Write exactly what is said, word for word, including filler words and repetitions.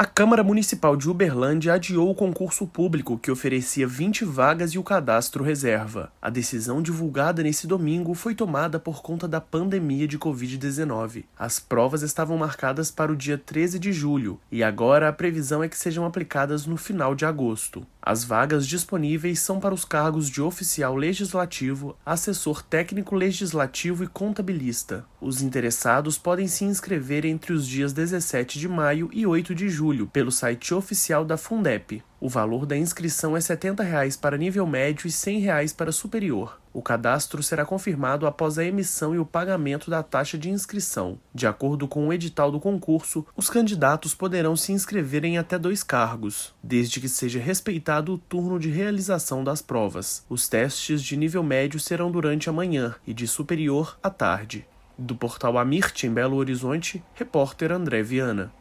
A Câmara Municipal de Uberlândia adiou o concurso público que oferecia vinte vagas e o cadastro reserva. A decisão divulgada nesse domingo foi tomada por conta da pandemia de covid dezenove. As provas estavam marcadas para o dia treze de julho e agora a previsão é que sejam aplicadas no final de agosto. As vagas disponíveis são para os cargos de oficial legislativo, assessor técnico legislativo e contabilista. Os interessados podem se inscrever entre os dias dezessete de maio e oito de julho pelo site oficial da Fundep. O valor da inscrição é setenta reais para nível médio e cem reais para superior. O cadastro será confirmado após a emissão e o pagamento da taxa de inscrição. De acordo com o edital do concurso, os candidatos poderão se inscrever em até dois cargos, desde que seja respeitado o turno de realização das provas. Os testes de nível médio serão durante a manhã e de superior à tarde. Do portal Amirte, em Belo Horizonte, repórter André Viana.